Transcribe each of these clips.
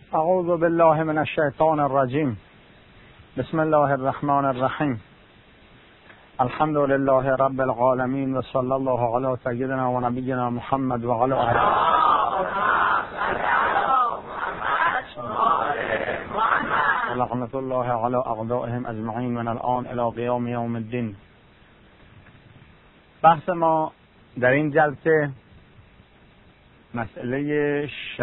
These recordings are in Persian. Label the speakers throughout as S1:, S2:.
S1: اعوذ بالله من الشیطان الرجیم. بسم الله الرحمن الرحیم. الحمد لله رب العالمین و صلی الله علی سیدنا و نبینا محمد و علی آله لعنت الله علی اعدائهم اجمعین من الان الی قیام یوم الدین. بحث ما در این جلسه مسئله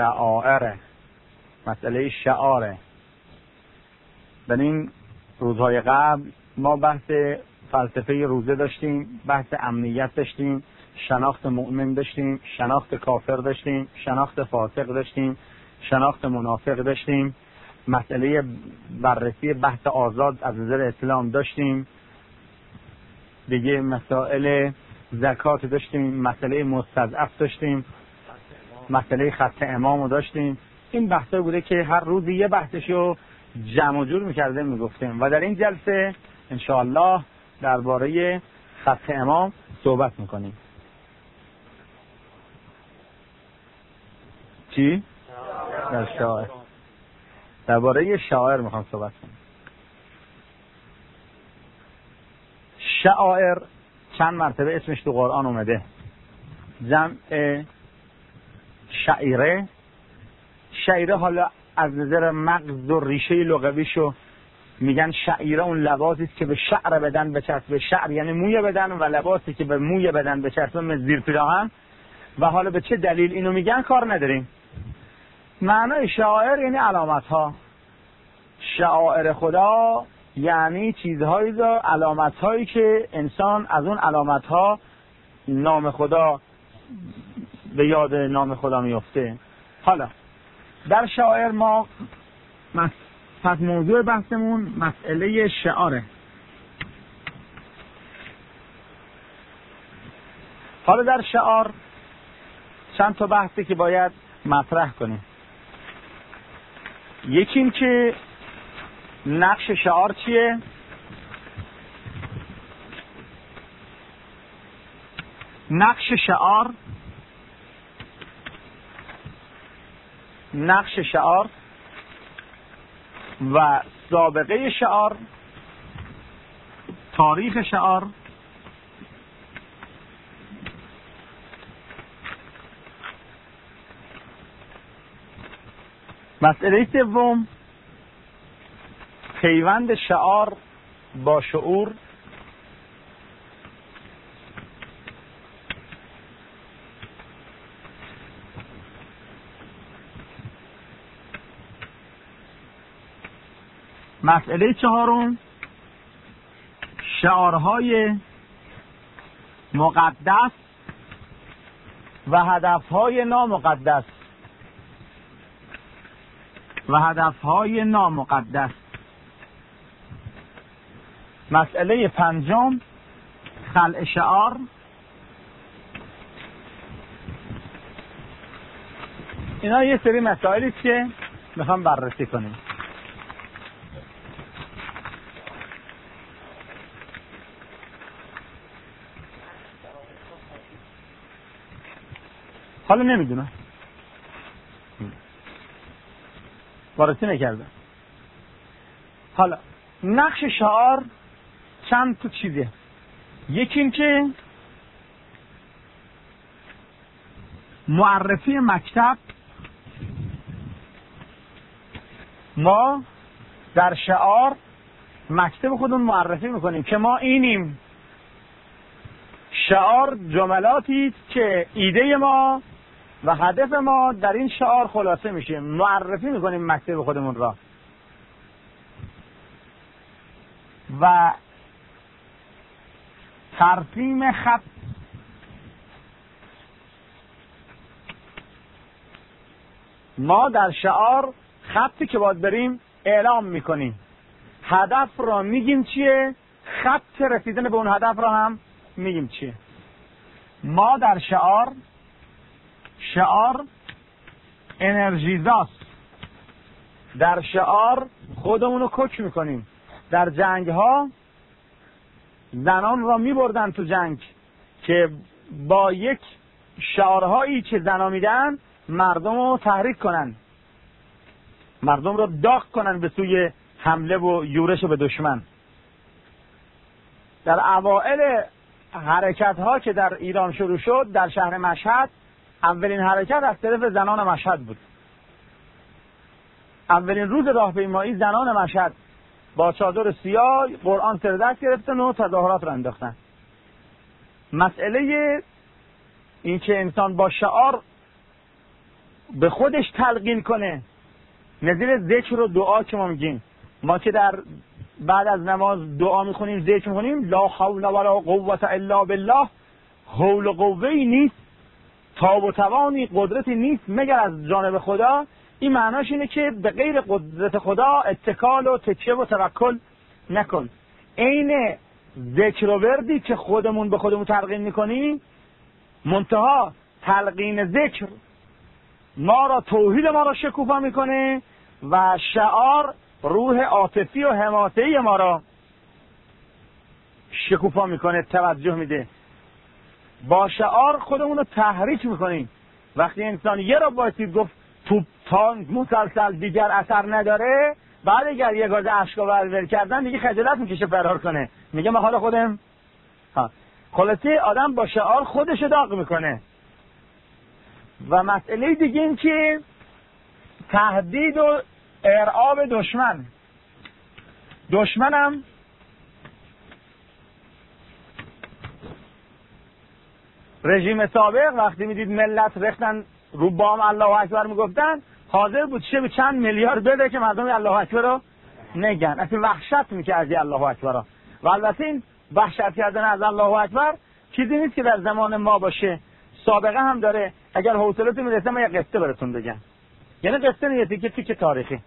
S1: شعاره. در این روزهای قبل ما بحث فلسفه روزه داشتیم، بحث امنیت داشتیم، شناخت مؤمن داشتیم، شناخت کافر داشتیم، شناخت فاسق داشتیم، شناخت منافق داشتیم، مسئله بررسی بحث آزاد از نظر اسلام داشتیم، دیگه مسائل زکات داشتیم، مسئله مستضعف داشتیم، مسئله خط امام داشتیم. این بحثا بوده که هر روزی یه بحثشو جمع و جور میکرده میگفتیم و در این جلسه انشاءالله درباره خط امام صحبت میکنیم. چی؟ درباره شاعر میخوام صحبت کنیم. شعائر چند مرتبه اسمش تو قرآن اومده. جمع شعیره حالا از نظر مغز و ریشه لغویشو میگن شعیره اون لباسی است که به شعر بدن بچسبه. شعر یعنی موی بدن و لباسی که به موی بدن بچسبه مثل زیر پیراهن. و حالا به چه دلیل اینو میگن کار نداریم. معنای شعائر یعنی علامت ها. شعائر خدا یعنی چیزهایی علامت هایی که انسان از اون علامت ها نام خدا به یاد نام خدا میفته. حالا در شعائر ما پس موضوع بحثمون مسئله شعاره. حالا در شعار چند تا بحثی که باید مطرح کنیم. یکی این که نقش شعار چیه؟ نقش شعار و سابقه شعار، تاریخ شعار، مسئله سوم پیوند شعار با شعور، مسئله چهارم شعارهای مقدس و هدفهای نامقدس. مسئله پنجم خلع شعار. اینا یه سری مسائلی است که میخوام بررسی کنیم. حالا نمیدونم، بررسی نکردم. حالا نقش شعار چند تا چیزه. یکی این که معرفی مکتب. ما در شعار مکتب خودمون معرفی میکنیم که ما اینیم. شعار جملاتی است که ایده ما و هدف ما در این شعار خلاصه میشه. معرفی میکنیم مکتب خودمون را. و ترسیم خط. ما در شعار خطی که باید بریم اعلام میکنیم. هدف را میگیم چیه، خط رسیدن به اون هدف را هم میگیم چیه. ما در شعار انرژیزاست. در شعار خودمون رو کش میکنیم. در جنگ ها زنان را میبردن تو جنگ که با یک شعارهایی که زنا میدن مردم رو تحریک کنن. مردم رو داغ کنن به سوی حمله و یورش به دشمن. در اوائل حرکت ها که در ایران شروع شد در شهر مشهد، اولین حرکت از طرف زنان مشهد بود. اولین روز راهپیمایی زنان مشهد با چادر سیاه قرآن سر دست گرفتن و تظاهرات را انداختن. مسئله این که انسان با شعار به خودش تلقین کنه، نظیر ذکر و دعا که ما میگیم، ما که در بعد از نماز دعا میخونیم، ذکر میخونیم، لا حول ولا قوة الا بالله، حول و قوه‌ای نیست، تاب و توانی، قدرتی نیست مگر از جانب خدا. این معناش اینه که به غیر قدرت خدا اتکال و تکیه و توکل نکن. عین ذکر و وردی که خودمون به خودمون تلقین میکنیم، منتها تلقین ذکر ما را، توحید ما را شکوفا میکنه و شعار روح عاطفی و حماسه‌ای ما را شکوفا میکنه، توجه میده. با شعار خودمون رو تحریک میکنیم. وقتی انسان یه را بایستید گفت توپ تانک مسلسل دیگر اثر نداره، بعد اگر یه گاز اشک ول کردن دیگه خجالت میکشه فرار کنه، میگه ما حالا خودم خلاصه آدم با شعار خودش داغ میکنه. و مسئله دیگه این که تهدید و ارعاب دشمنم رژیم سابق وقتی میدید ملت رختن رو بام الله اکبر میگفتن، حاضر بود چه به چند میلیارد بده که مردم الله اکبر رو نگن. اصلا وحشت میکردی الله اکبر رو. و البته این وحشت کردن از الله اکبر چیزی نیست که در زمان ما باشه، سابقه هم داره. اگر حوصلتون میرسه من یه قصه براتون بگم، یعنی قصه نیستی که تیک تاریخی.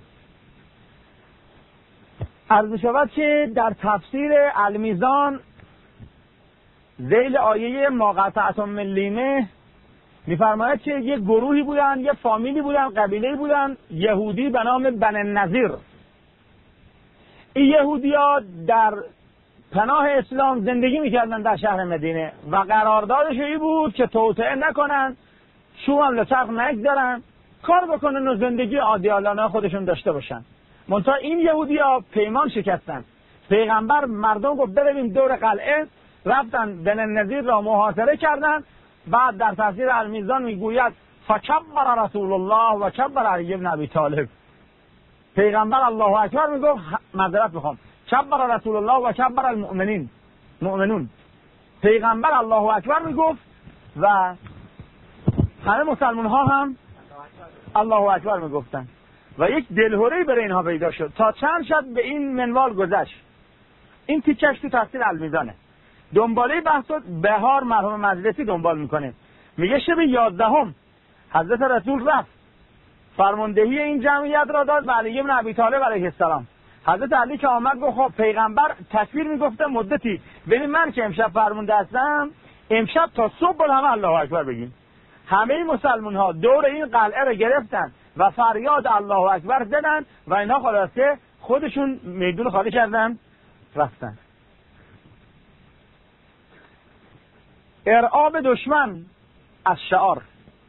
S1: عرض شود که در تفسیر المیزان ذیل آیه ما قطعتم من لینه میفرماید که یک گروهی بودن، یک فامیلی بودن، قبیله‌ای بودن یهودی به نام بنی النضیر. این یهودی‌ها در پناه اسلام زندگی میکردن در شهر مدینه و قراردادش این بود که توطئه نکنن، شوم هم لچرخ نگذارن، کار بکنن و زندگی عادیانه خودشون داشته باشن. منتها این یهودی‌ها پیمان شکستن. پیغمبر مردم گفت بریم دور قلعه، رفتن بنی النضیر را محاصره کردن. بعد در تفسیر المیزان میگوید فکبر رسول الله و کبر علی بن ابی طالب. پیغمبر الله اکبر میگفت، معذرت میخوام، کبر رسول الله و کبر المؤمنون. پیغمبر الله اکبر میگفت و همه مسلمان ها هم الله اکبر میگفتن و یک دلهوری برای اینها پیدا شد. تا چند شب به این منوال گذشت. این تیکش تو تفسیر المیزانه. دنباله بحثات بهار مرحوم مجلسی دنبال میکنه، میگه شب 11 حضرت رسول رفت فرماندهی این جمعیت را داد به علی بن ابی طالب علیه السلام. حضرت علی که آمد گفت خب پیغمبر تصویر میگفته مدتی، ببین من که امشب فرمانده هستم، امشب تا صبح همه الله اکبر بگیم. همه مسلمان ها دور این قلعه را گرفتن و فریاد الله اکبر زدن و اینا خلاصه خودشون میدون خالی کردن رفتن. ارعاب دشمن از شعار،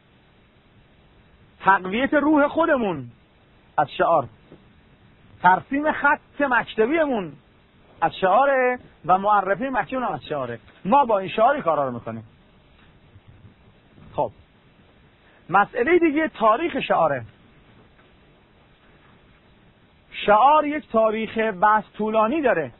S1: تقویت روح خودمون از شعار، ترسیم خط مکتبیمون از شعاره و معرفی مکتبمون از شعاره. ما با این شعاری کارا رو میکنیم. خب مسئله دیگه تاریخ شعاره. شعار یک تاریخ بس طولانی داره.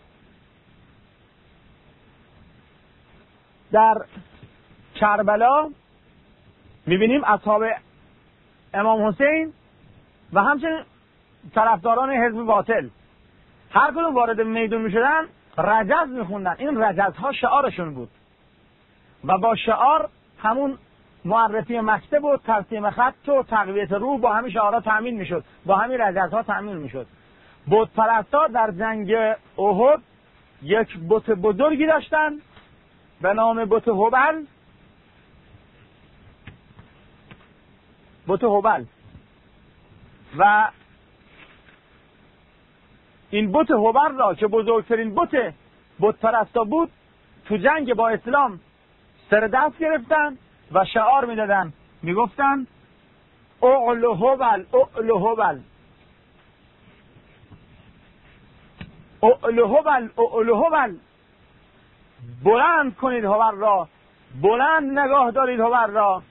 S1: در کربلا میبینیم اصحاب امام حسین و همچنین طرفداران حزب باطل هر کدوم وارد میدون میشدن رجز میخوندن. این رجزها شعارشون بود و با شعار همون معرفی مکتب و ترسیم خط و تقویت روح با همین شعارها تامین میشد، با همین رجزها تامین میشد. بت پرستا در جنگ احد یک بت بزرگی داشتن به نام بت هبل. بت هبل و این بت هبل را که بزرگترین بت پرستا بود تو جنگ با اسلام سر دست گرفتن و شعار میدادن، میگفتن اعل هبل اعل هبل، اعلو هبل اعلو هبل، بلند کنید هبل را، بلند نگاه دارید هبل را،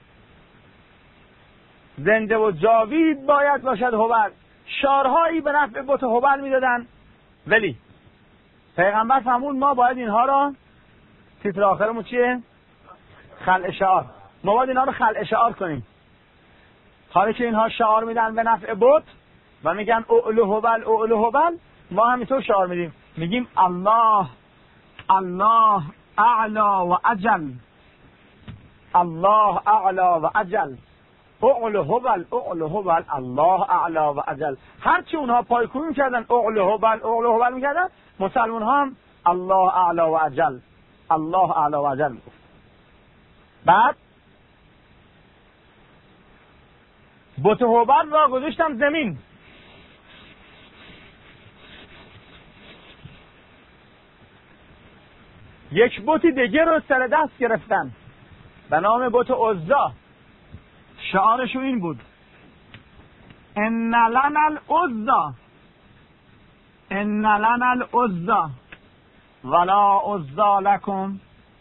S1: زنده و جاوید باید باشد هبل. شعارهایی به نفع بت هبل میدادن، ولی پیغمبر فرمود ما باید اینها را، تیتر آخرمون چیه؟ خلع شعار. ما باید اینها رو خلع شعار کنیم. حالا که اینها شعار میدن به نفع بت و میگن اعلو هبل اعلو هبل، ما همینطور شعار میدیم، میگیم الله الله اعلا و اجل، الله اعلا و اجل، اعلو هبل اعلو هبل، الله اعلا و اجل. هرچی اونها پایکوبی میکردن اعلو هبل میکردن، مسلمان ها هم الله اعلا و اجل، الله اعلا و اجل. بعد بت هبل را گذاشتم زمین. یک بت دیگه رو سر دست گرفتن به نام بت عزا. شعارش این بود ان لنا العزا ان لنا العزا ولا عزا لكم،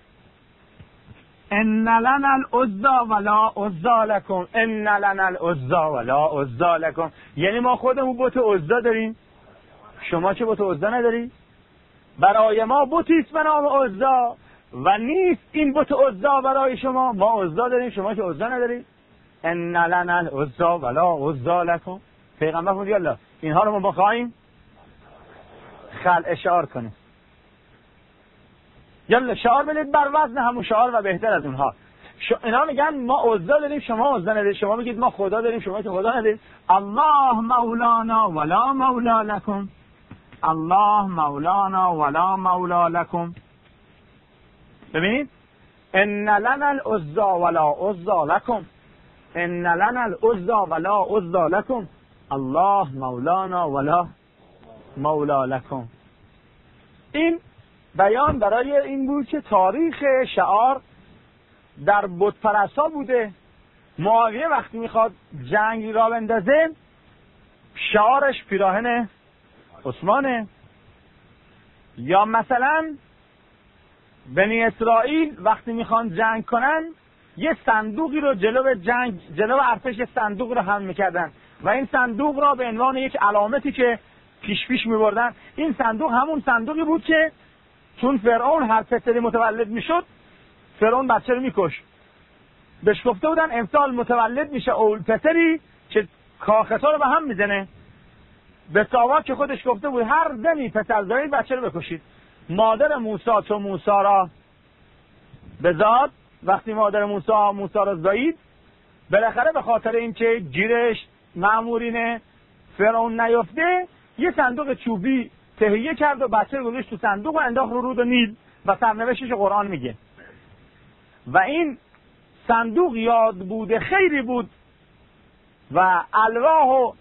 S1: ان لنا العزا ولا عزا لكم، ان لنا العزا ولا عزا لكم. یعنی ما خودمون بت عزا داریم، شما چه بت عزا نداری؟ برای ما بتی است به نام عزا و نیست این بت عزا برای شما. ما عزا داریم، شما که عزا ندارید. ان لنا العزا ولا عزا لكم. پیغمبر فرمود یالا اینها رو ما بخوایم خلع شعار کنیم، یالا شعار بدید بر وزن همون شعار و بهتر از اونها. اینا میگن ما عزا داریم شما عزا ندارید، شما میگید ما خدا داریم شما که خدا ندارید. الله مولانا ولا مولا لكم، الله مولانا ولا مولا لكم. ببینید ان لنا العزا ولا عزا لكم، ان لنا العزا ولا عزا لكم، الله مولانا ولا مولا لكم. این بیان برای این بود که تاریخ شعار در بت پرستا بوده. معاویه وقتی میخواد جنگی را بندازه شعارش پیراهن عثمانه. یا مثلا بنی اسرائیل وقتی میخوان جنگ کنن یه صندوقی رو جلو ارتش صندوق رو حمل میکردن و این صندوق را به عنوان یک علامتی که پیش میبردن. این صندوق همون صندوقی بود که چون فرعون هر پسری متولد میشد فرعون بچه رو میکش. بهش گفته بودن امسال متولد میشه اول پسری که کاختا رو به هم میزنه. به ساواک که خودش گفته بود هر زنی پسر زایید بچه رو بکشید. مادر موسی چون موسی را بزاد، وقتی مادر موسی را زایید، بالاخره به خاطر اینکه گیرش مأمورین فرعون نیفته یه صندوق چوبی تهیه کرد و بچه رو گذاشت تو صندوق و انداخت رو رود نیل و سرنوشتش قرآن میگه. و این صندوق یاد بوده خیری بود و الواح و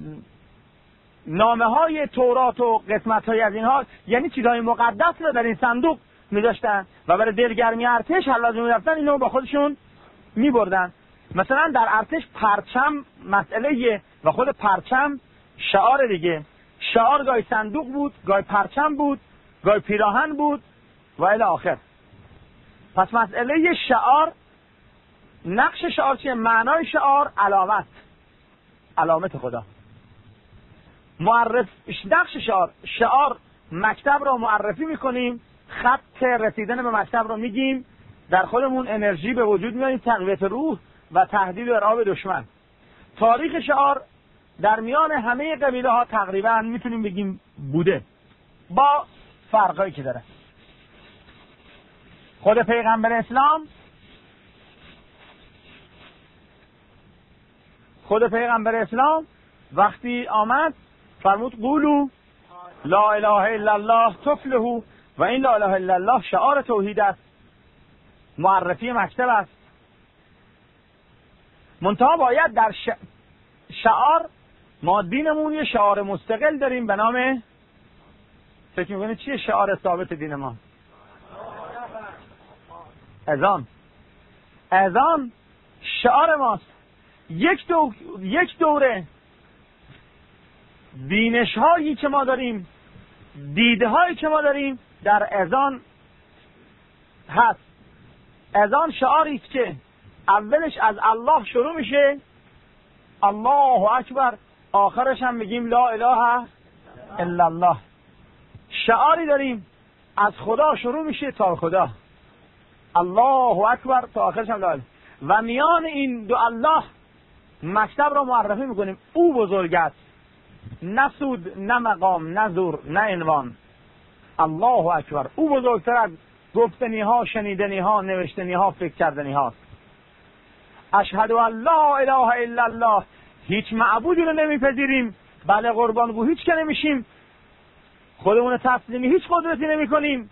S1: نامه های تورات و قسمت های از اینها، یعنی چیزهای مقدس رو در این صندوق می‌داشتن و برای دلگرمی ارتش هر لازم می‌رفتن اینو با خودشون می‌بردن. مثلا در ارتش پرچم مسئله و خود پرچم شعار دیگه. شعار گاهی صندوق بود، گاهی پرچم بود، گاهی پیراهن بود و الی آخر. پس مسئله شعار، نقش شعار چیه؟ معنای شعار علامت خدا. نقش شعار مکتب را معرفی میکنیم، خط رسیدن به مکتب را میگیم، در خودمون انرژی به وجود میاریم، تقویت روح و تهدید و ارعاب دشمن. تاریخ شعار در میان همه قبیله ها تقریبا میتونیم بگیم بوده، با فرقایی که داره. خود پیغمبر اسلام وقتی آمد فرمود قولوا لا اله الا الله تفلحوا، و این لا اله الا الله شعار توحید است، معرفی مکتب است. منتها باید در شعار ما دینمون یه شعار مستقل داریم به نام، فکر می‌کنید چیه شعار ثابت دین ما؟ اذان شعار ماست. یک دوره بینش هایی که ما داریم دیده هایی که ما داریم در اذان هست. اذان شعاری است که اولش از الله شروع میشه، الله اکبر، آخرش هم میگیم لا اله الا الله. شعاری داریم از خدا شروع میشه تا خدا، الله اکبر، تا آخرش هم لا اله. و میان این دو الله مکتب را معرفی میکنیم. او بزرگ است، نه سود، نه مقام، نه زور، نه عنوان. الله اکبر. او بزرگتر از گفتنی ها، شنیدنی ها، نوشتنی ها، فکر کردنی ها. اشهد ان لا اله الا الله. هیچ معبودی رو نمیپذیریم، بله قربانگو هیچ که نمیشیم، خودمون تسلیمی هیچ قدرتی نمی کنیم.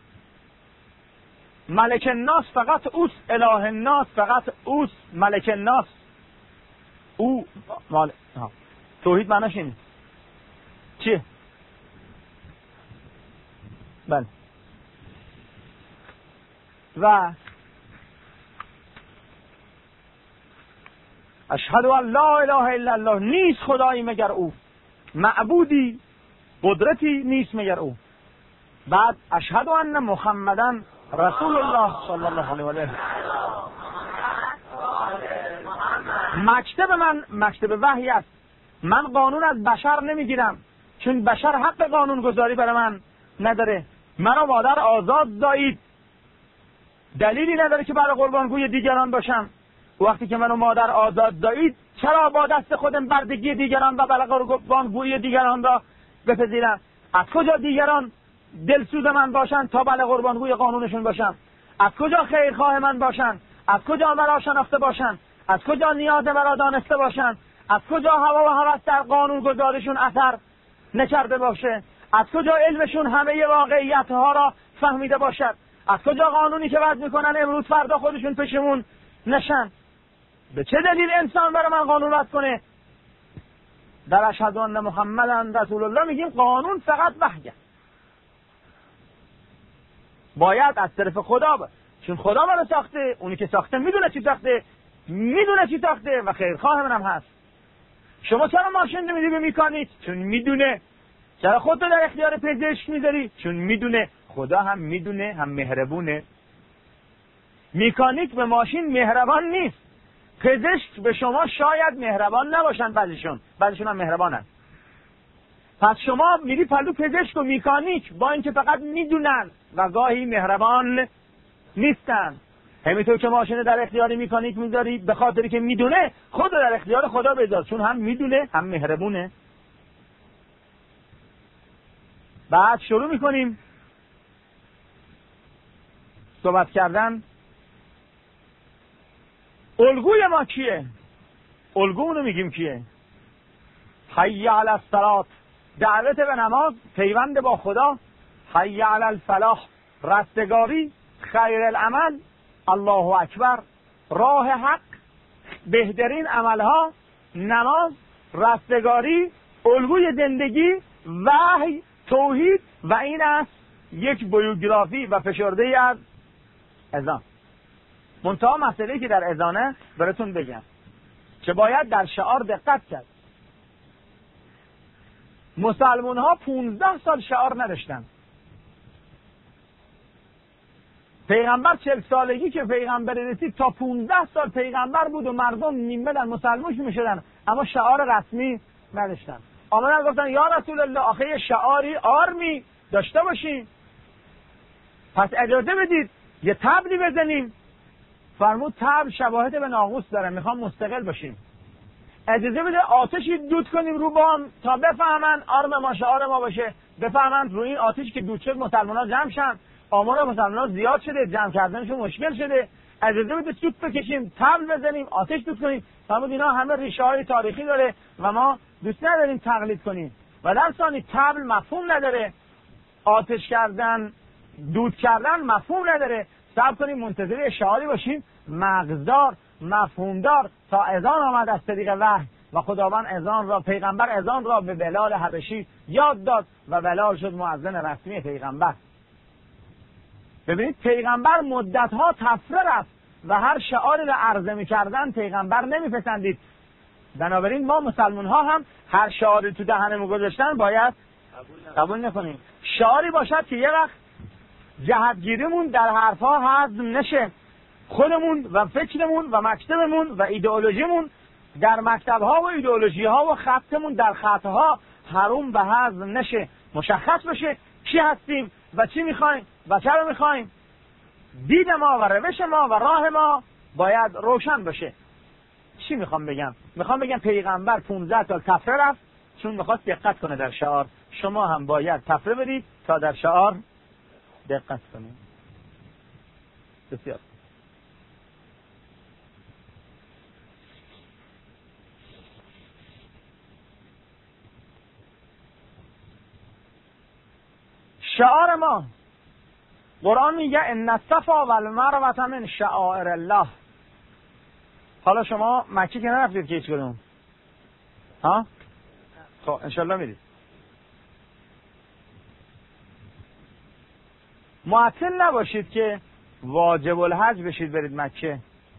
S1: ملک الناس فقط اوست، اله الناس فقط اوست، ملک الناس او توحید معناش اینه چیه؟ بله. و اشهد ان لا اله الا الله. نیست خدایی مگر او، معبودی قدرتی نیست مگر او. بعد اشهد ان محمدن رسول الله صلی الله علیه و آله. مکتب وحی است. من قانون از بشر نمیگیرم، چون بشر حق قانون گذاری برای من نداره. مرا مادر آزاد دایید، دلیلی نداره که برای قربانگوی دیگران باشم. وقتی که منو مادر آزاد دایید، چرا با دست خودم بردگی دیگران و برای قربانگوی دیگران را بپذیرم؟ از کجا دیگران دلسوز من باشن تا برای قربانگوی قانونشون باشم؟ از کجا خیرخواه من باشن؟ از کجا مرا شناخته باشن؟ از کجا نیاز مرا دانسته باشن؟ از کجا هوا و هوس در قانون گذاریشون اثر نکرده باشه؟ از کجا علمشون همه واقعیت ها را فهمیده باشد؟ از کجا قانونی که وضع میکنن امروز فردا خودشون پشمون نشن؟ به چه دلیل انسان برای من قانون وضع کنه؟ در اشهد ان محمدن رسول الله میگیم قانون فقط وحیه، باید از طرف خدا چون خدا منو ساخته، اونی که ساخته میدونه چی ساخته، میدونه چی ساخته و خیرخواه منم هست. شما چرا ماشین نمیدی به میکانیک؟ چون میدونه. چرا خودت در اختیار پزشک میذاری؟ چون میدونه. خدا هم میدونه، هم مهربونه. میکانیک به ماشین مهربان نیست، پزشک به شما شاید مهربان نباشن، بعضیشون هم مهربانن. پس شما میری پلو پزشک و میکانیک با اینکه فقط میدونن و گاهی مهربان نیستن. همینطور که ماشین در اختیار میکانیک میذاری به خاطری که میدونه، خود در اختیار خدا بذار، چون هم میدونه هم مهربونه. بعد شروع میکنیم صحبت کردن. الگوی ما کیه؟ الگومونو میگیم کیه؟ حی علی الصلاة، دعوت به نماز، پیوند با خدا. حی علی الفلاح، رستگاری، خیر العمل، الله اکبر، راه حق، بهترین عملها، نماز، رستگاری، الگوی زندگی، وحی، توحید. و این است یک بیوگرافی و فشرده از اذان. منتها مسئله که در اذانه براتون بگم که باید در شعار دقت کرد. مسلمان ها 15 سال شعار نداشتن. پیغمبر 40 سالگی که پیغمبر رسید تا 15 سال پیغمبر بود و مردم نیمه مسلمان میشدن، اما شعار رسمی نداشتن. آمدن گفتن یا رسول الله آخه یه شعاری آرمی داشته باشیم، پس اجازه بدید یه طبلی بزنیم. فرمود طبل شباهت به ناقوس داره، میخوام مستقل باشیم. اجازه بده آتشی دود کنیم رو بام تا بفهمن آرم ما شعار ما باشه، بفهمن رو این آتش که دود شد مسلمان‌ها جمع شن، آمار مسلمان‌ها زیاد شده، جمع کردنشون مشکل شده. اجازه بده سوت بکشیم، طبل بزنیم، آتش دود کنیم. فرمود اینا همه ریشه‌های تاریخی داره و ما دوست نداریم تقلید کنیم. و در ثانی طبل مفهوم نداره، آتش کردن، دود کردن مفهوم نداره. صبر کنیم منتظر شعاری باشیم مغزدار، مفهومدار تا اذان آمد از طریق وحی و خداوند اذان را، پیغمبر اذان را به بلال حبشی یاد داد و بلال شد مؤذن رسمی پیغمبر. ببینید پیغمبر مدتها تفره رفت و هر شعاری را عرضه می‌کردن پیغمبر نمیپسندید. بنابراین ما مسلمان ها هم هر شعاری تو دهنمون گذاشتن باید قبول نکنیم. شعاری باشد که یه وقت جهتگیریمون در حرفها هضم نشه، خودمون و فکرمون و مکتبمون و ایدئولوژیمون در مکتبها و ایدئولوژیها و خطمون در خطها حروم و هضم نشه، مشخص بشه کی هستیم و چی میخوایم و چرا میخوایم. دید ما و روش ما و راه ما باید روشن بشه. چی میخوام بگم؟ میخوام بگم پیغمبر 15 تا تفره رفت چون میخواست دقت کنه در شعار. شما هم باید تفره برید تا در شعار دقت کنید. بسیار شعار ما قرآن میگه ان الصفا والمروه من شعائر الله. حالا شما مکه که نرفتید که هیچ کدوم؟ ها؟ خب انشالله میرید. معطل نباشید که واجب الحج بشید برید مکه.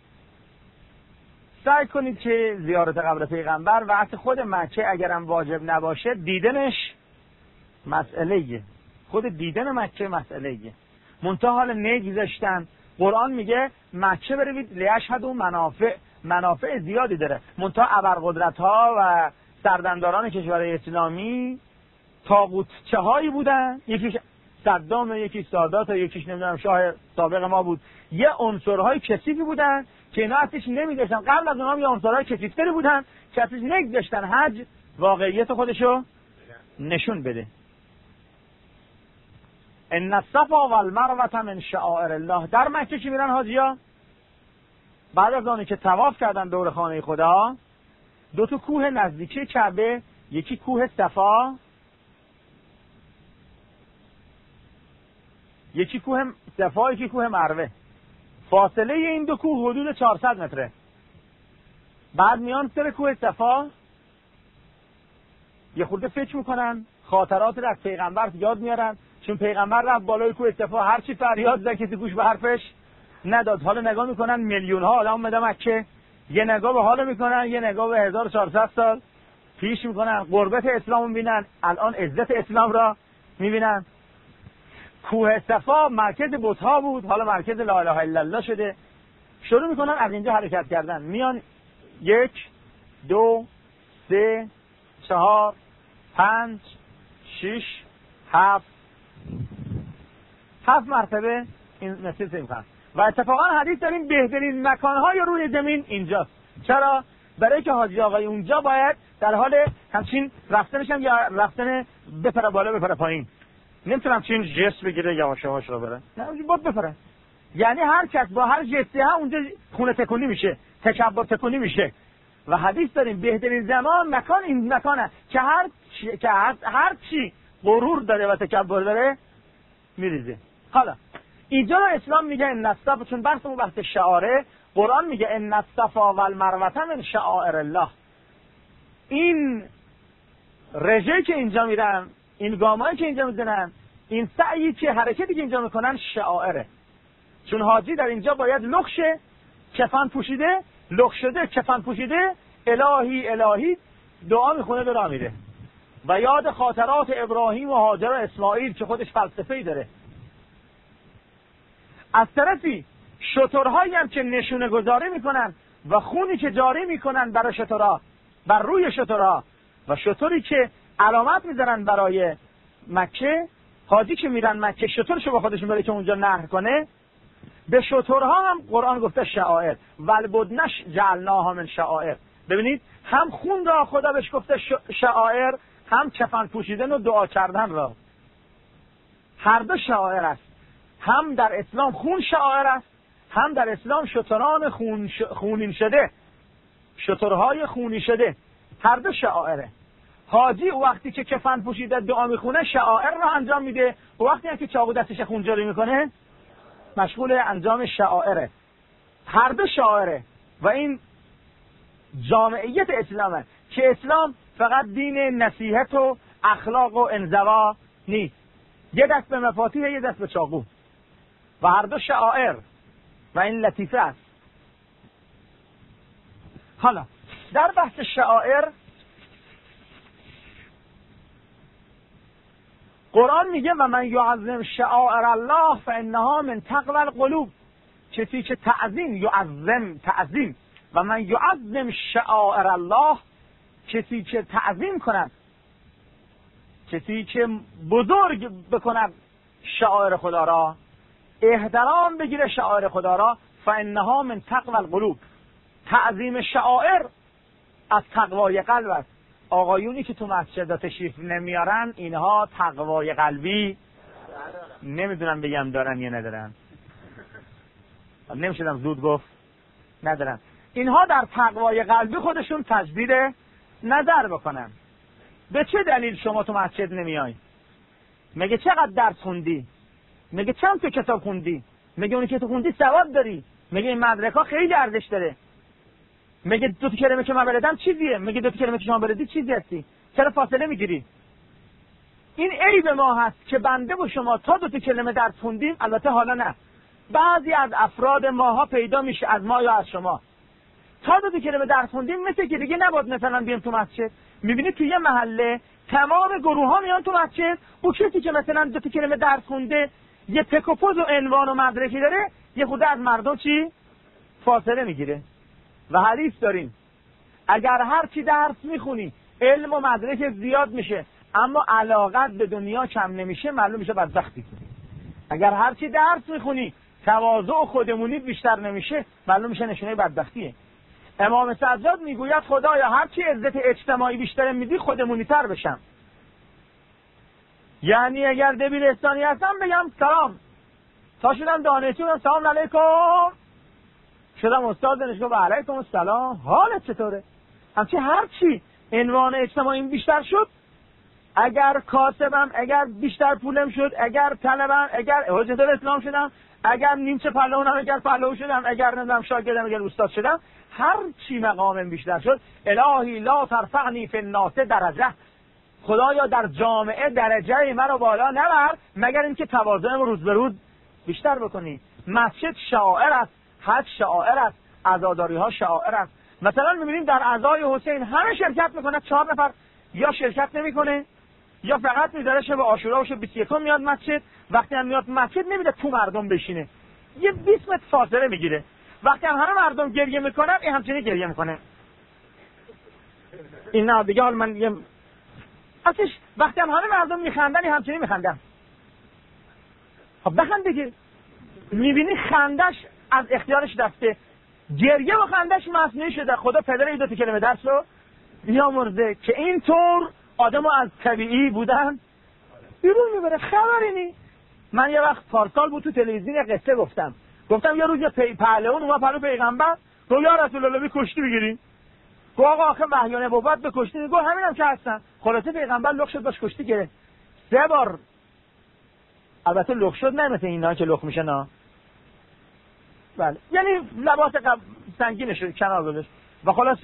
S1: سعی کنید که زیارت قبر پیغمبر و حتی خود مکه اگرم واجب نباشه دیدنش مسئله‌ایه. خود دیدن مکه مسئله‌ایه. منتها حال نگذاشتن. قرآن میگه مکه برید لیشهدوا منافع زیادی داره. منتها ابرقدرت‌ها و سردمداران کشور اسلامی طاغوتچه هایی بودن، یکیش صدام، یکیش سادات، یکیش نمیدونم شاه سابق ما بود. یه عنصرهای کثیفی بودن که اینا اصلاً نمی‌داشتن. قبل از اونها یه عنصرهای کثیف‌تری بودن که اصلاً نگذاشتن حج واقعیت خودشو نشون بده. ان الصفا والمروه من شعائر الله. در مکه چی میرن حاجیا؟ بعد از آنی که طواف کردن دور خانه خدا، دو تا کوه نزدیکی کعبه، یکی کوه صفا، یکی کوه مروه. فاصله این دو کوه حدود 400 متره. بعد میان سر کوه صفا یه خورده فکر میکنن، خاطرات رو از پیغمبر یاد میارن، چون پیغمبر رفت بالای کوه صفا هر چی فریاد زد کسی گوش به حرفش نداد. حالا نگاه میکنن میلیون ها آدم اومده مکه، یه نگاه به حال میکنن، یه نگاه به 1400 سال پیش میکنن، قربت اسلام میبینن، الان عزت اسلام را میبینن. کوه صفا مرکز بت‌ها بود، حالا مرکز لا اله الا الله شده. شروع میکنن از اینجا حرکت کردن، میان 1 2 3 4 5 6 7 مرتبه این مسیر طی می‌کنن. و اتفاقا حدیث داریم بهترین مکان‌های روی زمین اینجاست. چرا؟ برای که حاجی آقای اونجا باید در حال همچین رفتنش هم یا رفتن بپره بالا بپره پایین، نمیتونم همچین جست بگیره یواش یواش رو بره، نه باید بپره. یعنی هر کس با هر جستی ها اونجا خونه تکونی میشه، تکبر تکونی میشه. و حدیث داریم بهترین زمان مکان این مکانه که هر چی غرور داره و تکبر داره میریزه. حالا اینجا اسلام میگه ان الصفا، چون بحثمون بحث شعاره، قرآن میگه ان الصفا والمروه من شعائر الله. این رژه که اینجا میرن، این گامایی که اینجا میزنن، این سعی که حرکتی که اینجا میکنن شعائره. چون حاجی در اینجا باید لخشه، کفن پوشیده، لخ شده، کفن پوشیده، الهی الهی دعا میخونه به راه میره و یاد خاطرات ابراهیم و هاجر و اسماعیل که خودش فلسفه‌ای داره. از طرفی شترهایی هم که نشونه گذاری میکنن و خونی که جاری میکنن برای شترها، بر روی شترها، و شتری که علامت میذارن برای مکه. حاجی که میرن مکه شترشو با خودشون بره که اونجا نحر کنه. به شترها هم قرآن گفته شعائر، والبدنش جعلناها من شعائر. ببینید هم خون را خدا بهش گفته شعائر، هم کفن پوشیدن و دعا کردن را. هر دو شعائر است. هم در اسلام خون شعائر است، هم در اسلام شتران خونین شده، شترهای خونی شده، هر دو شعائره. حاجی وقتی که کفن پوشیده دعا میخونه شعائر را انجام میده، و وقتی که چاقو دستش خونجاری میکنه مشغول انجام شعائره. هر دو شعائره. و این جامعیت اسلامه که اسلام فقط دین نصیحت و اخلاق و انزوا نیست. یه دست به مفاتیح، یه دست به چاقو، و هر دو شعائر. و این لطیفه است. حالا در بحث شعائر قرآن میگه و من یعظم شعائر الله فانها من تقوی القلوب. کسی که تعظیم و من یعظم شعائر الله، کسی که تعظیم کند، کسی که بزرگ بکند شعائر خدا را، احترام بگیره شعائر خدا را، فانها من تقوی القلوب. تعظیم شعائر از تقوای قلب است. آقایونی که تو مسجد تشریف نمیارن، اینها تقوای قلبی نمیدونم بگم دارن یا ندارن، نمیشدم زود گفت ندارن. اینها در تقوای قلبی خودشون تجدید نظر بکنن. به چه دلیل شما تو مسجد نمیای؟ مگه چقدر درس خوندی؟ مگه چند تا کتاب خوندی؟ مگه اونی که تو خوندی ثواب داری؟ مگه این مدرک‌ها خیلی ارزش داره؟ مگه دو تا کلمه که من بلدم چیزیه؟ مگه دو تا کلمه که شما بلدی چیزی هستی؟ چرا فاصله میگیری؟ این عیب ما هست که بنده و شما تا دو تا کلمه درس خوندیم، البته حالا نه، بعضی از افراد ماها پیدا میشه، از ما یا از شما، تا دو تا کلمه درس خوندیم مثل که دیگه نباید مثلا بیام تو مسجد. میبینید توی یه محله تمام گروه ها میان تو مسجد، او کسی که مثلا دو تا کلمه درس خونده، یه تکوپوز و عنوان و مدرکی داره، یه خود از مردم چی؟ فاصله میگیره. و حدیث داریم اگر هر چی درس میخونی علم و مدرک زیاد میشه اما علاقت به دنیا کم نمیشه، معلوم میشه بدبختی. اگر هر چی درس میخونی تواضع و خودمونی بیشتر نمیشه، معلوم میشه نشونه بدبختیه. امام سجاد میگوید خدایا هر چی عزت اجتماعی بیشتر میدی خودمونی تر بشم. یعنی اگر دبیرستانی هستم بگم سلام، تا شدم دانشجو بگم سلام علیکم، شدم استاد دانشگاه و علیکم السلام، حالت چطوره؟ همچه هر چی عنوان اجتماعی بیشتر شد، اگر کاسبم، اگر بیشتر پولم شد، اگر طلبم، اگر حجت الاسلام شدم، اگر نیمچه پهلوانم، اگر پهلو شدم، اگر نمیدونم شاگردم، اگر استاد شدم، هر چی مقامم بیشتر شد، الهی لا ترفعنی فی الناس درجه، خدایا در جامعه درجه مرا بالا نبر مگر اینکه تواضعم روز به روز بیشتر بکنی. مسجد شعائر است، حج شعائر است، عزاداری ها شعائر است. مثلا می‌بینیم در عزای حسین همه شرکت میکنه، 4 نفر یا شرکت نمیکنه یا فقط میذاره شب عاشورا و شب 21 میاد مسجد. وقتی هم میاد مسجد نمیده تو مردم بشینه، یه 20 متر فاصله میگیره. وقتی هم همه مردم گریه میکنن این همچنین گریه میکنه. این نه دیگه، حال من یه اصلا وقتی هم همه مردم میخندن این همچنین میخندن. خب بخند دیگه. میبینی خندش از اختیارش رفته، گریه و خندش مصنوعی شده. خدا پدر این 2 کلمه درس رو بیامرزه که اینطور آدمو از طبیعی بودن بیرون میبره. خبری نی. من یه وقت پارسال بود تو تلویزیون یه قصه گفتم یه روز پهلوان اومد پلو پیغمبر گفت یا رسول الله کشتی بگیریم. گفت آقا آخه وحی و نبوت به کشتی. گفت همینم که هستن. خلاصه پیغمبر لخ شد باش کشتی گرفت 3 بار. البته لخ شد نه مثل اینا که لخ میشه نه، بله، یعنی لباس سنگینش رو کنار گذاشت و خلاصه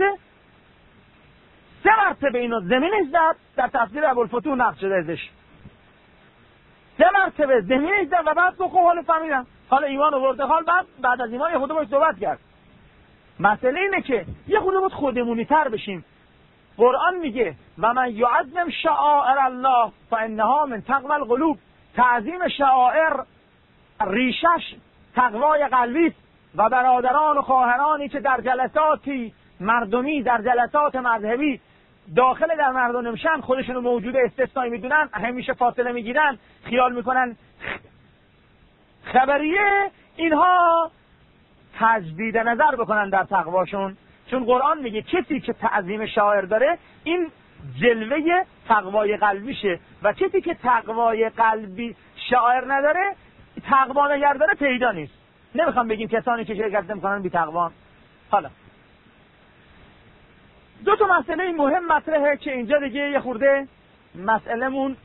S1: 3 مرتبه اینو زمینش زد. در تفسیر ابوالفتوح نقل شده ازش 3 مرتبه زمینش زد و بعد تو حال فهمیدم حالا ایمان آورده. حال بعد از ایمان یه خود باید صحبت کرد. مسئله اینه که یه خود باید خودمونی تر بشیم. قرآن میگه و من یعظم شعائر الله فانها من تقوی القلوب. تعظیم شعائر ریشش تقوای قلبی و برادران و خواهرانی که در جلساتی مردمی، در جلسات مذهبی داخل در مردم نمیشن، خودشونو موجود استثنایی میدونن، همیشه فاصله میگیرن، خیال میکنن خبریه، اینها تجدید نظر بکنن در تقواشون. چون قرآن میگه کسی که تعظیم شاعر داره این جلوه تقوای قلبیشه و کسی که تقوای قلبی شاعر نداره تقوا نگر داره پیدا نیست. نمیخوام بگیم کسانی که شرکت نمیکنن بی تقوا. حالا 2 مسئله مهم مطرحه که اینجا دیگه یه خورده مسئلهمون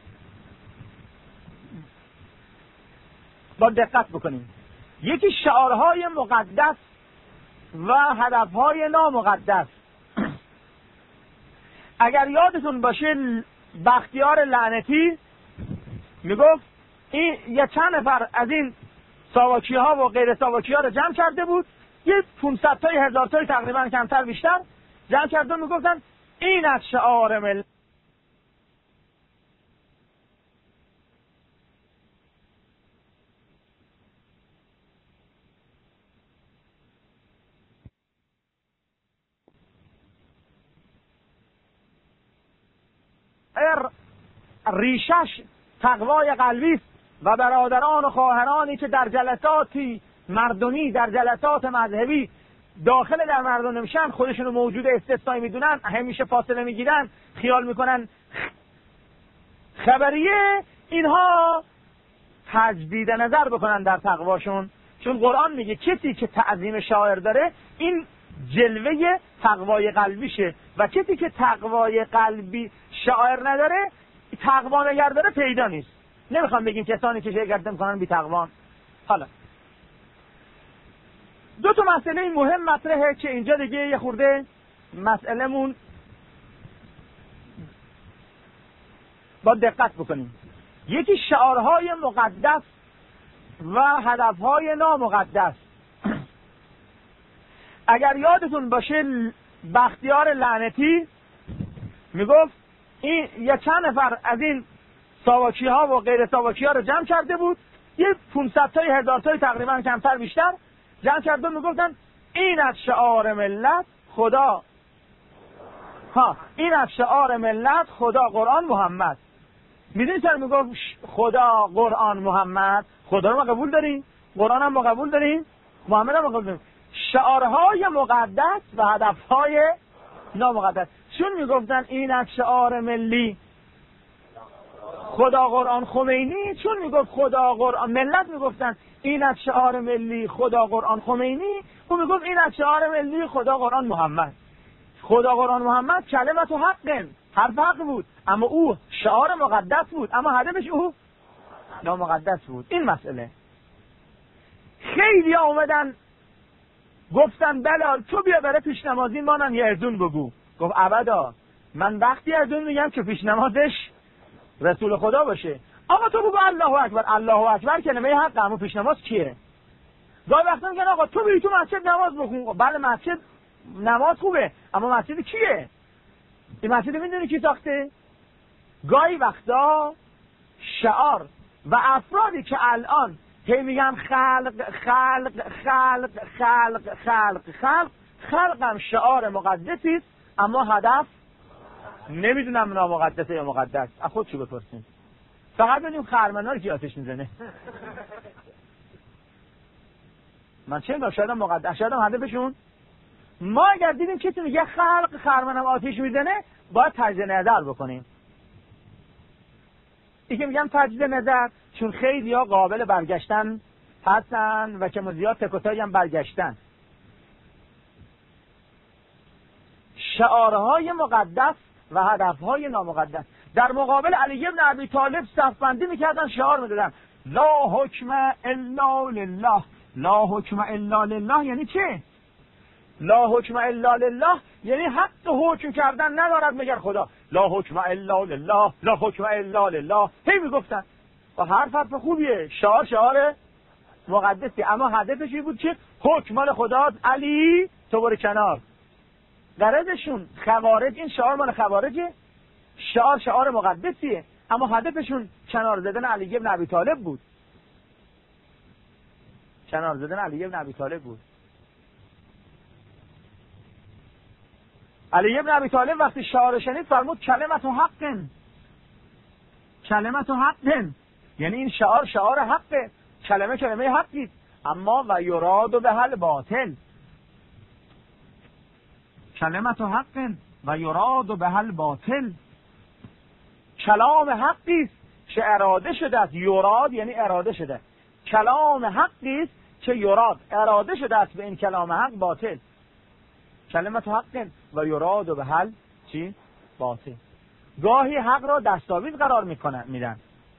S1: با دقت بکنیم. یکی شعارهای مقدس و هدفهای نامقدس. اگر یادتون باشه بختیار لعنتی میگفت این یه چند نفر از این ساواکی ها و غیر ساواکی ها رو جمع کرده بود، یه 500 تای 1000 تای تقریبا کمتر بیشتر جمع کرده، میگفتن این از شعار ملت. ریشش تقوای قلبی است و برادران و خواهرانی که در جلساتی مردمی، در جلسات مذهبی داخل در مردم نمیشن، خودشونو موجود استثنایی میدونن، همیشه فاصله میگیرن، خیال میکنن خبریه، اینها تجدید نظر بکنن در تقواشون. چون قرآن میگه کسی که تعظیم شاعر داره این جلوه تقوای قلبیشه و کسی که تقوای قلبی شاعر نداره تقوا نگر داره پیدا نیست. نمیخوام بگیم کسانی که شرکت میکنن بی تقوان. حالا دو تا مسئله مهم مطرحه که اینجا دیگه یه خورده مسئلهمون با دقت بکنیم. یکی شعارهای مقدس و هدفهای نامقدس. اگر یادتون باشه بختیار لعنتی میگفت این یه چند نفر از این ساواکی ها و غیر ساواکی ها رو جمع کرده بود، یه 500 تایی 1000 تایی تقریبا کمتر بیشتر جمع کرده و میگفتن این از شعار ملت خدا، این از شعار ملت خدا قرآن محمد. میدونی چرا میگفت خدا قرآن محمد؟ خدا رو ما قبول داریم، قرآن هم ما قبول داریم، محمد هم ما قبول داریم. شعارهای مقدس و هدفهای نامقدس. چون میگفتن این از شعار ملی خدا قرآن خمینی، چون میگفت خدا قرآن ملت میگفتن این از شعار ملی خدا قرآن خمینی، اون میگفت این از شعار ملی خدا قرآن محمد. خدا قرآن محمد کلمت و حق، حرف حق بود، اما او شعار مقدس بود، اما هدفش او نامقدس بود. این مسئله خیلی آمدن گفتن بله تو بیا برای پیشنمازی مانم یه اردون بگو. گفت ابدا، من وقتی اردون میگم که پیشنمازش رسول خدا باشه. آقا تو بگو الله اکبر. الله اکبر کلمه حق، اما پیشنماز کیه؟ گاهی وقتا میگن آقا تو بری تو مسجد نماز بخون. بله مسجد نماز خوبه، اما مسجد کیه؟ این مسجد میدونی کی ساخته؟ گاهی وقتا شعار و افرادی که الان هی میگن خلق خلق خلق خلق خلق خلق، خلق هم شعار مقدسی است، اما هدف نمیدونم نامقدسه یا مقدس. از خود چی بپرسیم؟ فقط ببینیم خرمنا رو کی آتش میزنه. من چه میدونم، شاید هم مقدس، شاید هم هدفشون. ما اگر دیدیم کسی میگه خلق خرمنم آتش میزنه باید تجدید نظر بکنیم. این که میگم تجدید نظر چون خیلی ها قابل برگشتن هستن و که زیاد تکوتایی هم برگشتن. شعارهای مقدس و هدفهای نامقدس. در مقابل علی بن ابی طالب صفبندی میکردن، شعار میدادن لا حکم الا لله. لا حکم الا لله یعنی چه؟ لا حکم الا لله یعنی حق حکم کردن ندارد مگر خدا. لا حکم الا لله، لا حکم الا لله. هی میگفتن و حرف خوبیه، شعار مقدسی، اما هدفش این بود که حکم مال خداست، علی تو برو کنار. غرضشون خوارج، این شعار مال خوارجه، شعار مقدسیه، اما هدفشون کنار زدن علی بن ابی طالب بود. کنار زدن علی بن ابی طالب بود. علی بن ابی طالب وقتی شعار شنید فرمود کلمت حق، کلمت حق، یعنی این شعار حقه، کلمه حقی، اما و یراد به الباطل. کلمت حق و یراد به الباطل، کلام حقی است که اراده شده است. یراد یعنی اراده شده، کلام حقی است که یراد اراده شده است به این کلام حق باطل. کلمت حق و یراد به حل چی؟ باطل. گاهی حق را دستاویز قرار میدن.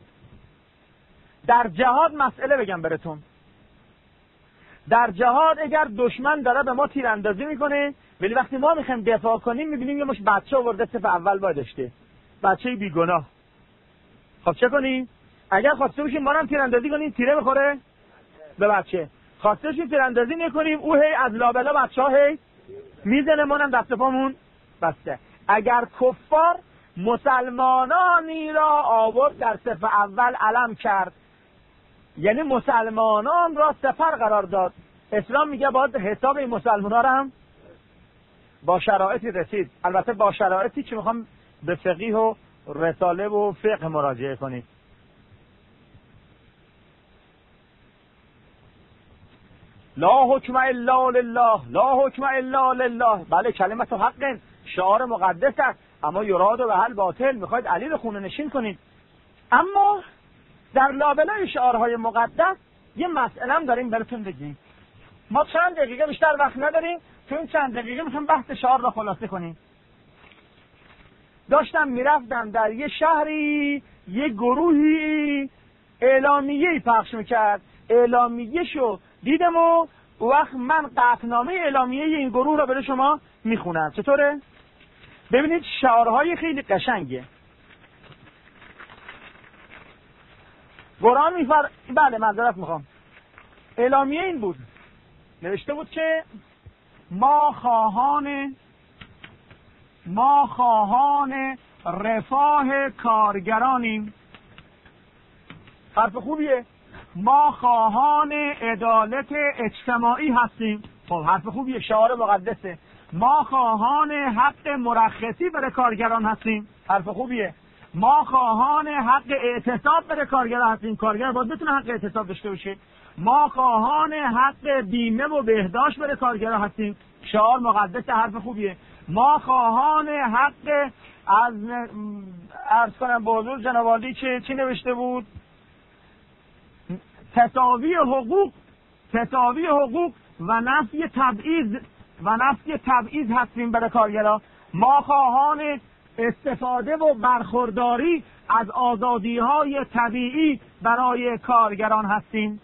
S1: در جهاد مسئله بگم براتون، در جهاد اگر دشمن داره به ما تیراندازی میکنه، ولی وقتی ما میخوایم دفاع کنیم میبینیم یه مش بچه آورده صف اول باید داشته، بچه بیگناه. خب چه کنیم؟ اگر خواسته باشیم ما هم تیراندازی کنیم، تیره بخوره به بچه. خواسته باشیم تیراندازی نکنیم، او هی از لابلا بچه‌ها هی میزنه، ما هم دست پامون بسته. اگر کفار مسلمانانی را آورد در صف اول علم کرد، یعنی مسلمانان را سفر قرار داد، اسلام میگه باید حساب این مسلمان‌ها را هم با شرایطی رسید. البته با شرایطی که میخوام به فقیه و رساله و فقه مراجعه کنید. لا حکم الا لله، لا حکم الا لله. بله کلمت حق شعار مقدس است، اما یراد و حل باطل، میخواید علی رو خونه نشین کنید. اما در لابلای شعارهای مقدس یه مسئله هم داریم براتون بگیم. ما چند دقیقه بیشتر وقت نداریم، تو این چند دقیقه میخوام بحث شعار را خلاصه کنیم. داشتم میرفتم در یه شهری، یه گروهی اعلامیه‌ای پخش میکرد، اعلامیه‌شو دیدم و وقت من قطعنامه اعلامیه این گروه را برای شما میخونم. چطوره؟ ببینید شعارهای خیلی قشنگه. قرآن بله معذرت میخوام. اعلامیه این بود، نوشته بود که ما خواهان رفاه کارگرانیم. حرف خوبیه. ما خواهان عدالت اجتماعی هستیم. خب حرف خوبیه، شعار مقدسه. ما خواهان حق مرخصی برای کارگران هستیم. حرف خوبیه. ما خواهان حق اعتصاب برای کارگران هستیم. کارگر باید بتونه حق اعتصاب داشته باشه. ما خواهان حق بیمه و بهداشت برای کارگران هستیم. شعار مقدس، حرف خوبیه. ما خواهان حق از عرض کنم به حضور جناب عالی که چی نوشته بود؟ تساوی حقوق و نفی تبعیض هستیم برای کارگران. ما خواهان استفاده و برخورداری از آزادی‌های طبیعی برای کارگران هستیم.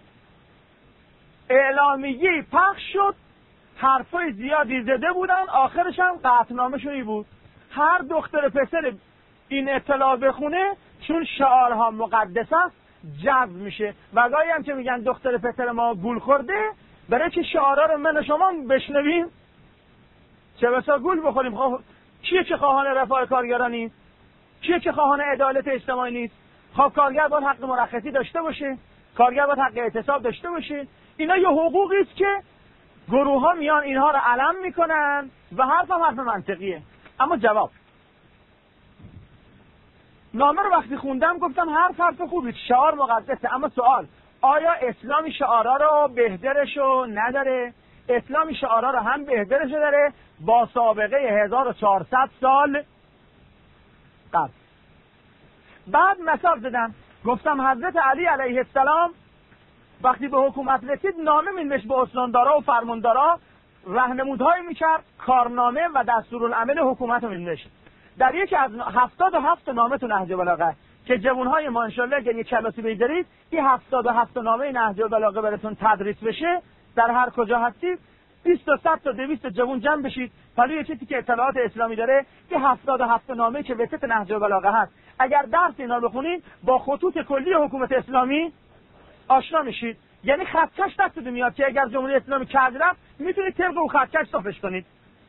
S1: اعلامیه پخش شد، حرفای زیادی زده بودن، آخرش هم قطعنامه شویی بود. هر دختر پسر این اطلاع بخونه، چون شعارها مقدس است جذب میشه. و گاهی هم که میگن دختر پسر ما گول خورده، برای که شعارها رو من و شما بشنویم چه بسا گول بخوریم. خب کیه که خواهان رفاه کارگران نیست؟ کیه که خواهان عدالت اجتماعی نیست؟ خب کارگر باید حق مرخصی داشته باشه، کارگر باید حق اعتصاب داشته باشه. اینا یه حقوقی است که گروه ها میان اینها رو علم میکنن و حرف منطقیه. اما جواب نامه رو وقتی خوندم گفتم حرف خوبی، شعار مقدسه، اما سوال، آیا اسلامی شعارا رو بهترشو نداره؟ اسلامی شعارا رو هم بهترشو داره با سابقه 1400 سال قبل. بعد مثال زدم، گفتم حضرت علی علیه السلام وقتی به حکومت رسید نامه می‌نوشت به استاندارا و فرماندارا، راهنمودهایی میکرد، کارنامه و دستورالعمل حکومت رو می‌نوشت. در یکی از 77 نامه تو نهج البلاغه که جوانهای ما انشالله اگر یک کلاسی بگذارید این 77 نامه نهج البلاغه براتون تدریس بشه، در هر کجا هستید 20 تا 100 تا 200 جوان جمع بشید، ولی کسی که اطلاعات اسلامی داره این 77 نامه که وسط نهج البلاغه هست، اگر درس اینا بخونید با خطوط کلی حکومت اسلامی آشنا میشید. یعنی خطکش دستتون میاد که اگر جمهوری اسلامی کرد رفت میتونید طبق اون خطکش صافش کنید.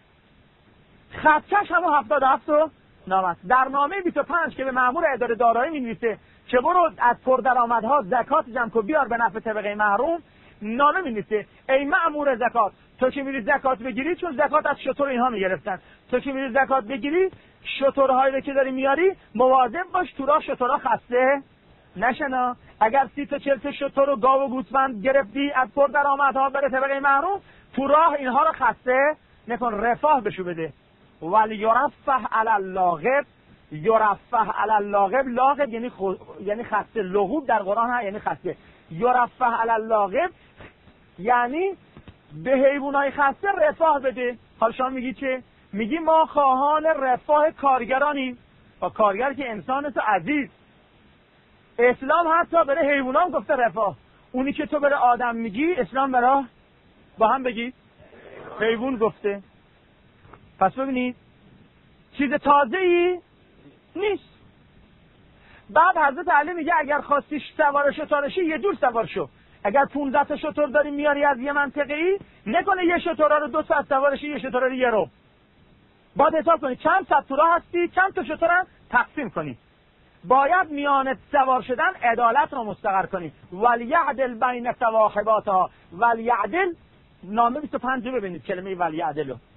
S1: خطکش همون 77 نامه است. در نامه 25 که به مأمور اداره دارایی می‌نویسه که برو از پردرآمدها زکات جمع کن بیار به نفع طبقه محروم، نامه می‌نویسه ای مأمور زکات، تو که میری زکات بگیری، چون زکات از شتر اینها میگرفتن، تو که میری زکات بگیری شترهایی که داری میاری مواظب باش تو راه شترها خسته نشنا. اگر 30 تا 40 تا شتر و گاو و گوسفند گرفتی از پردرآمدها برای طبقه محروم، تو راه اینها رو خسته نکن، رفاه بشو بده. ولی یرفه علی اللاغب، یرفه علی اللاغب، لاغب یعنی خسته، لغوب در قرآن ها یعنی خسته. یرفه علی اللاغب یعنی به حیوانای خسته رفاه بده. حالا شما میگی چه؟ میگی ما خواهان رفاه کارگرانیم. و کارگر که انسان است عزیز، اسلام حتی برای حیوانان گفته رفاه. اونی که تو برای آدم میگی اسلام برای با هم بگی حیوان گفته. پس ببینید چیز تازه‌ای نیست. بعد حضرت علی میگه اگر خواستی سوار شترشی یه جور سوار شو. اگر 15 تا شتر داری میاری از یه منطقه‌ای، نکنه یه شتر رو 2 ساعت سوارشی، یه شتر رو یه رو. باید حساب کنی چند ساعت تو راه هستی، چند تا شتر هم تقسیم کنی. باید میان سوار شدن عدالت رو مستقر کنی. ولیعدل بین صواحباتها، ولیعدل، نامه 25 ببینید کلمه ولیعدل رو.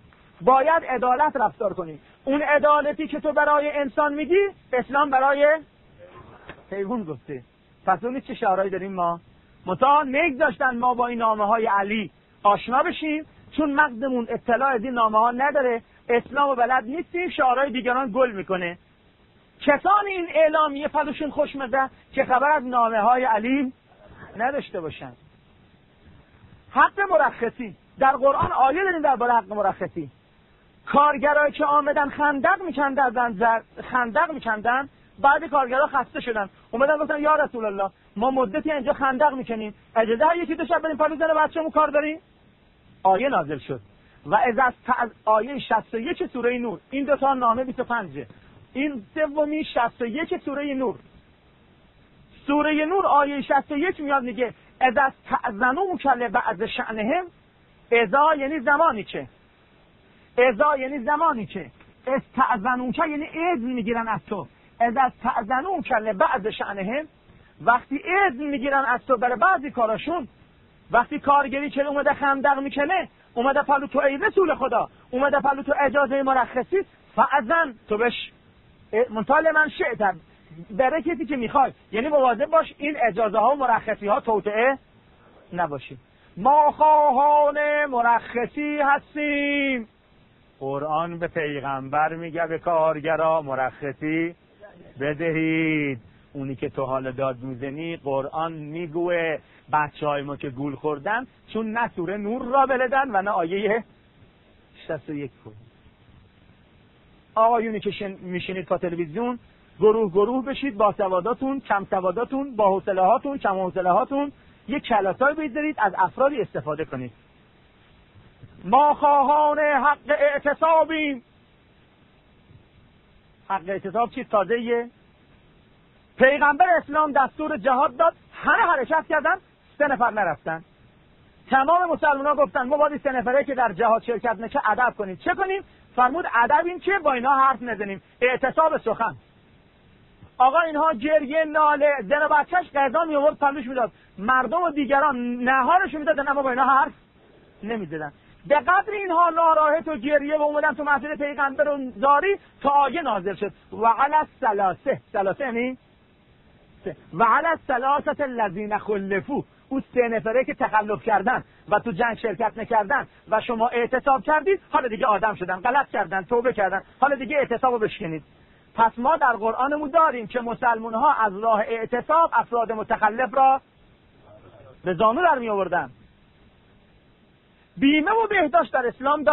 S1: باید عدالت رفتار کنی. اون عدالتی که تو برای انسان میگی اسلام برای حیوان گفته. پس اون چه شعارهایی داریم ما؟ متا نگذاشتن ما با این نامه های علی آشنا بشیم، چون مغزمون اطلاع از این نامه ها نداره، اسلام و بلد نیستیم، شعارهای دیگران گل میکنه. کسان این اعلامیه پلوشون خوشمزه که خبر از نامه های علی نداشته باشن. حق مرخصی در قرآن آیه داریم درباره حق مرخصی. کارگرایی که آمدن خندق میکندن بعد کارگرها خسته شدن اومدن گفتن یا رسول الله ما مدتی اینجا خندق میکنیم، اجازه هست یکی دو شب بریم پلو زن بچه‌مون کار داریم؟ آیه نازل شد و از آیه 61 سوره نور. این دو تا نامه 25، این سومی 61 سوره نور. سوره نور آیه 61 میاد میگه اذا استأذنوا کل بعض شأنهم. اذا یعنی زمانی که استأذنوا یعنی اذن میگیرن از تو. اذا استأذنوا کل بعض شأنهم، وقتی اذن میگیرن از تو برای بعضی کاراشون، وقتی کارگری که اومده خندق میکنه، اومده پلو تو ای رسول خدا، اومده پلو تو اجازه مرخصی، فاذن تو بش منطال من شئت، برای کسی که میخوای، یعنی مواظب باش این اجازه ها و مرخصی ها توطئه نباشی. ما خواهان مرخصی هستیم. قرآن به پیغمبر میگه به کارگرا مرخصی بدهید. اونی که تو حال داد میزنی قرآن میگوه بچهای ما که گول خوردن چون نه سوره نور را بلدن و نه آیه 61 بود. آقایونی که میشینید تا تلویزیون گروه بشید، با سواداتون، کم سواداتون، با حوصله هاتون، کم حوصله هاتون، یک کلاسای بذارید، از افرادی استفاده کنید. ما خواهان حق اعتصابیم. حق اعتصاب چیز تازه‌ایه؟ پیغمبر اسلام دستور جهاد داد، همه حرکت کردن، 3 نفر نرفتن. تمام مسلمان‌ها گفتن ما باید 3 نفره که در جهاد شرکت نکنه ادب کنیم. چه کنیم؟ فرمود ادب این که با اینا حرف نزنیم، اعتصاب سخن. آقا اینها گریه ناله زن و بچه‌ش قضا می آورد پلوش میداد، مردم و دیگران نهارشو میدادن اما با اینا حرف نمیزدن. به قدر اینها ناراحت و گریه و اومدن تو مسجد پیغمبر و زاری تا آیه نازل شد و علی الثلاثه یعنی و علی الثلاثه الذین خلفوا. اون 3 نفره که تخلف کردن و تو جنگ شرکت نکردن و شما اعتصاب کردید، حالا دیگه آدم شدن، غلط کردن، توبه کردن، حالا دیگه اعتصابو بشکنید. پس ما در قرآنمون داریم که مسلمان ها از راه اعتصاب افراد متخلف را به زانو در می آوردن. بیمه و بهداشت در اسلام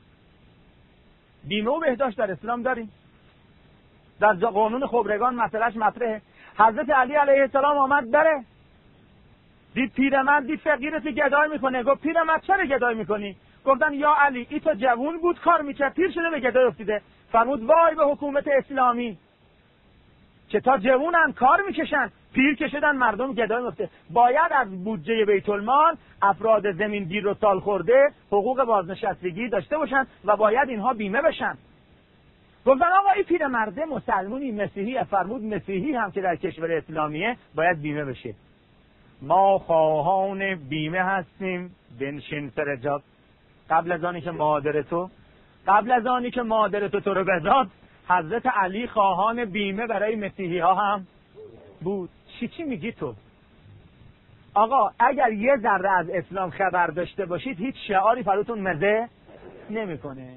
S1: داریم. در قانون خبرگان مسئلهش مطرحه. حضرت علی علیه السلام آمد بره، دید پیرمرد، دید فقیرت گدای میکنه، گفت پیرمرد چرا گدای میکنی؟ گفتن یا علی ای تو جوون بود کار میکرد، پیر شده به گدای افتیده. فرمود وای به حکومت اسلامی که تا جوونن کار میکشن، پیر کشیدن مردم گدای میفته. باید از بودجه بیت المال افراد زمین گیر و سال خورده حقوق بازنشستگی داشته باشن و باید اینها بیمه بشن. گفتن آقا این پیرمرد مسلمونی مسیحی، فرمود مسیحی هم که در کشور اسلامیه باید بیمه بشه. ما خواهان بیمه هستیم. بنشین سرجاب. قبل از آنی که مادر تو رو بزاد، حضرت علی خواهان بیمه برای مسیحی ها هم بود. چی میگی تو؟ آقا اگر یه ذره از اسلام خبر داشته باشید هیچ شعاری فراتون مزه نمیکنه.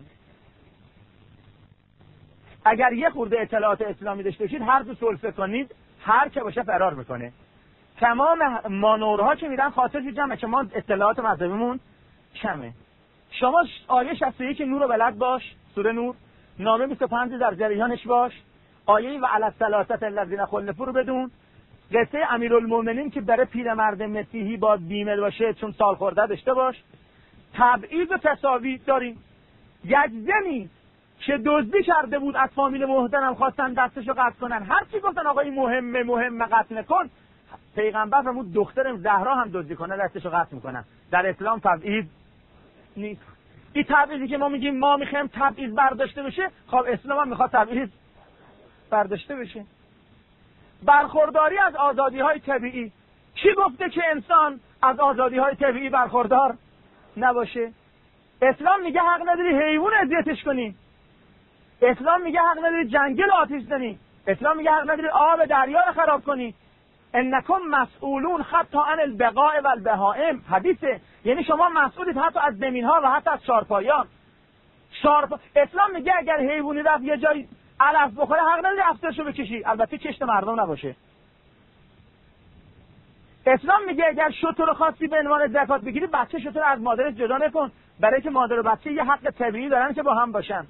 S1: اگر یه خورده اطلاعات اسلامی داشته باشید هر دو سلفه کنید هر که باشه فرار میکنه. تمام مانورها که میرن خاطرش جمعه که ما اطلاعات مذهبیمون کمه. شما آیه 61 نور رو بلد باش، سوره نور، نامه 25 در جریانش باش، آیه و علی الثلاثه الذین خلفوا رو بدون، قصه امیرالمومنین که برای پیرمرد مسیحی باید بیمه باشه چون سال خورده داشته باش. تبعیض و تساوی داریم. یک زنی که دزدی کرده بود از فامیل محترم خواستن دستشو قطع کنن، هر چی گفتن آقا این مهمه قطع نکن، پیغمبر فرمود دختر زهرا هم دزدی کنه دستشو قطع میکنن. در اسلام تبعیض نیست. این تبعیضی که ما میگیم ما میخوایم تبعیض برداشته بشه، خب اسلام هم میخواد تبعیض برداشته بشه. برخورداری از آزادی‌های طبیعی. کی گفته که انسان از آزادی‌های طبیعی برخوردار نباشه؟
S2: اسلام میگه حق نداری حیوان اذیتش کنی. اسلام میگه حق نداری جنگل آتش زنی. اسلام میگه حق نداری آب دریا رو خراب کنی. انکم مسئولون حتی عن البقاء و البهائم. حدیثه، یعنی شما مسئولید حتی از زمین‌ها و حتی از چارپایان. اسلام میگه اگر حیوانی رفت یه جای علف بخوره حق نداری افسرشو بکشی، البته کشت مردم نباشه. اسلام میگه اگر شتر خاصی به عنوان زکات بگیری بچه شتر از مادرش جدا نکن، برای که مادر و بچه یه حق طبیعی دارن که با هم باشن.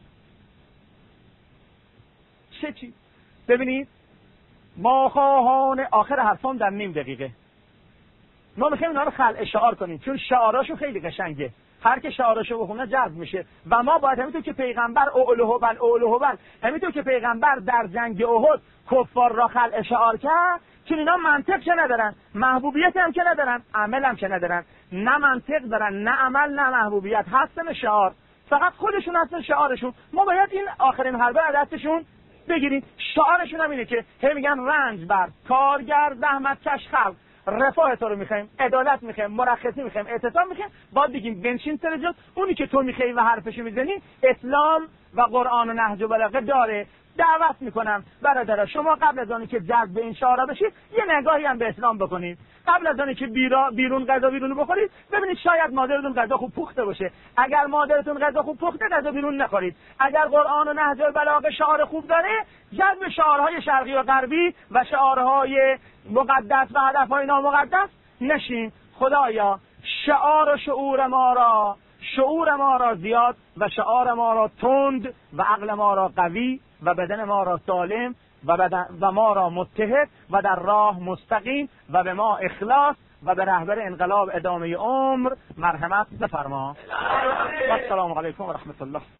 S2: چی؟ ببینید ما خواهان آخر حرفام در نیم دقیقه ما میخوایم اینا رو خلع شعار کنیم، چون شعاراشو خیلی قشنگه، هر که شعاراشو بخونه جذب میشه و ما باید همینطور که پیغمبر اولو هبل همینطور که پیغمبر در جنگ احد کفار را خلع شعار کرد، چون اینا منطق که ندارن، محبوبیت هم که ندارن، عمل هم که ندارن، نه منطق دارن، نه عمل، نه محبوبیت، هستن شعار، فقط خودشون هستن شعارشون. ما باید این آخرین حربه دستشون بگیریم. شعارشون هم اینه که هی میگن رنج بر کارگر زحمت کش خلق، رفاه تو رو میخوایم، عدالت میخوایم، مرخصی میخوایم، اعتصام میخوایم. باید بگیم بنشین سر جات، اونی که تو میخوای و حرفشو میزنی اسلام و قرآن و نهج و بلاغه داره. دعوت میکنم برادرها شما قبل از آنی که جذب این شعارا بشید یه نگاهی هم به اسلام بکنید. قبل از آنی که بیرون غذا بیرون بخورید ببینید شاید مادرتون غذا خوب پخته باشه. اگر مادرتون غذا خوب پخته غذا بیرون نخورید. اگر قرآن و نهج و بلاغه شعار خوب داره، جذب شعارهای شرقی و غربی و شعارهای مقدس و هدفهای نامقدس نشین. خدایا شعار و شعور ما را زیاد و شعار ما را تند و عقل ما را قوی و بدن ما را سالم و ما را متحد و در راه مستقیم و به ما اخلاص و به رهبر انقلاب ادامه عمر مرحمت بفرما. و السلام علیکم و رحمت الله.